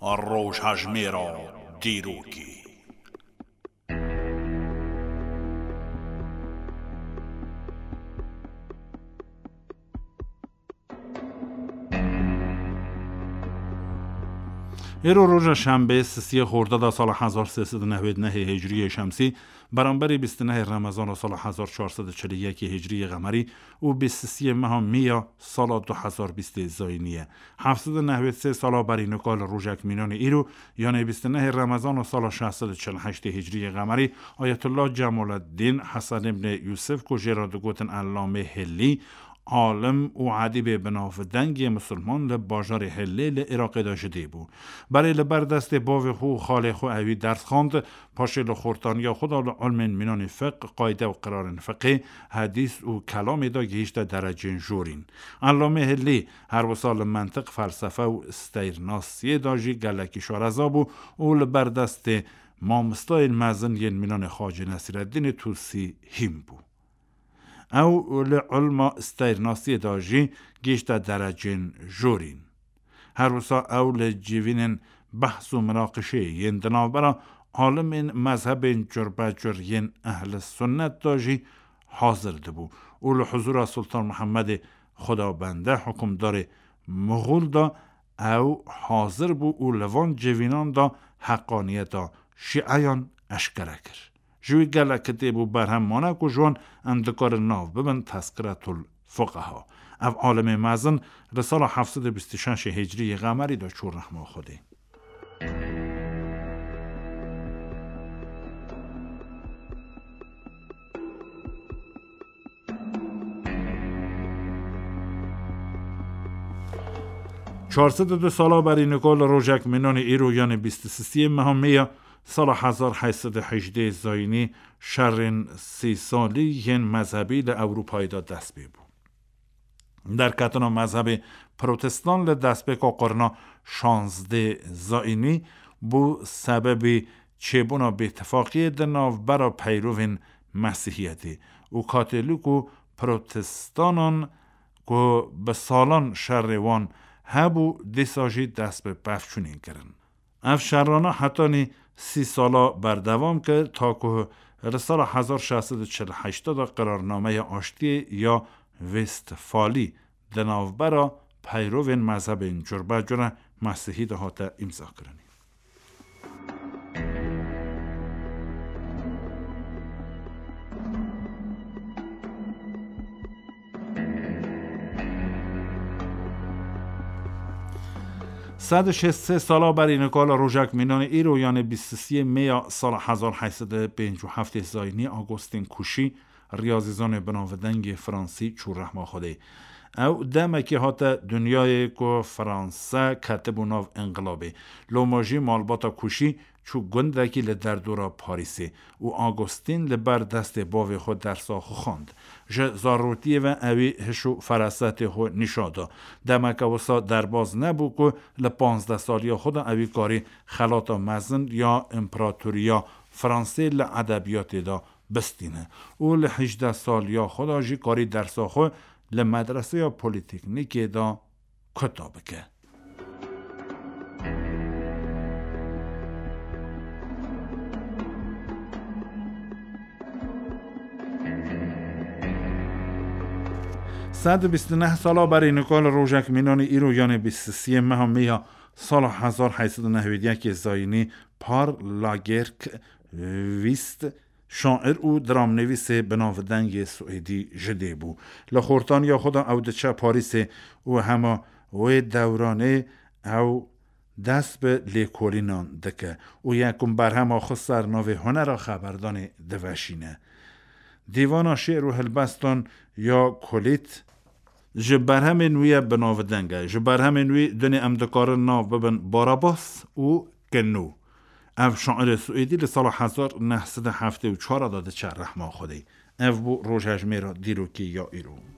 روژهژمێرە دیروکی. ایرو روز شنبه 3 خرداد سال 1399 هجری شمسی برابر 29 رمضان سال 1441 هجری قمری و 23 ماه میا سال 2020 زاینیه 793 سال برینکال روزک مینان ایرو یعنی 29 رمضان سال 648 هجری قمری آیت الله جمال الدین حسن ابن یوسف کجرا گوتن علامه هلی عالم و عدیب بناف دنگی مسلمان لباجار هلی لعراق داشته بود. برای لبر دست باوی خو خاله خو اوی درس خواند پاشه لخورتان یا خدا علم منان فقه قاعده و قرار فقه حدیث و کلام دا گیشت درجه جورین. علامه هلی هر وسال منطق فلسفه و استیرناسی داجی گلکی شارزابو و لبر دست مامستای مزن ین منان خواج نصیرالدین توسی هم بود. او لعلم استیرناسی داجی گیشت درجه جورین. هر وسا او لجیوین بحث و مناقشه ین دنابرا عالم مذهب جربجر ین اهل سنت داجی حاضر دبو. او لحضور سلطان محمد خدابنده حکمدار مغول دا او حاضر بو او لوان جوینان دا حقانیت دا شیعیان اشکره کرد. جوی گله کتیبو برهم مانه که جوان اندکار ناو ببن تذکرت الفقها. او عالم مزن رسال 726 هجری قمری دا چور رحمه خوده. دو سالا برای نکال روژک منان ایرو یعنی 23 ماه میا سال 1818 زاینی شرن 30 سالی ین مذهبی ل اروپایی دا دست بی بود. در کتنا مذهب پروتستان ل دست بی که قرنا 16 زاینی بو سببی چبونا به اتفاقی دناو برا پیروین مسیحیتی و کاتولیک و پروتستانان که به سالان شروان هبو دیساجی دست به بفچونین کرن. اف شرانا حتی نی 30 سالا بردوام کرد تا که رسال 1648 دا قرارنامه آشتی یا وستفالی دناوبرا پیروین مذهب جربجر مسیحی ده هاته امضا کرنی. صد 63 سالا برای نکال روژک مینان ایرو یعنی 23 میا سال 1857 زاینی آگوستین کوشی ریاضیزان بناودنگ فرانسی چور رحمه خوده. او دمکی هاته دنیای که فرانسه کتب و ناو انقلابه. لوماجی مالباتا کوشی چو گندکی لدردورا پاریسی و آگوستین لبر دست باوی خود در ساخو خواند. زاروتی و اوی هشو فرست خود نشادا. دمکه وسا درباز نبو که ل15 سالی خود اوی کاری خلاطا مزن یا امپراتوریا فرانسه لعدبیات دا بستینه. او ل18 سالی خود آجی کاری در ساخو لمدرسه یا پولیتکنیک دا کتاب که. صد 29 سالا برای نکال روژک مینان ایرو یعنی 23 ماه میا سال 1891 زاینی پار لاگرک ویست شاعر او درام نویس بناودنگ سوئدی جده بو. لخورتان یا خدا او دچه پاریس او همه و دورانه او دست به لیکولینان دکه او یکم برهم آخو سرناوی هنر خبردان دوشینه. دیوان شعر و هلبستان یا کلیت جبرهم نوی بناودنگه جبرهم نوی دنی امدکار ناو ببن باراباس او کنو او شاعر سوئدی لسال 1974 داده چه رحمه خوده. او بو روژهژمێرە دیروکی یا ایرو.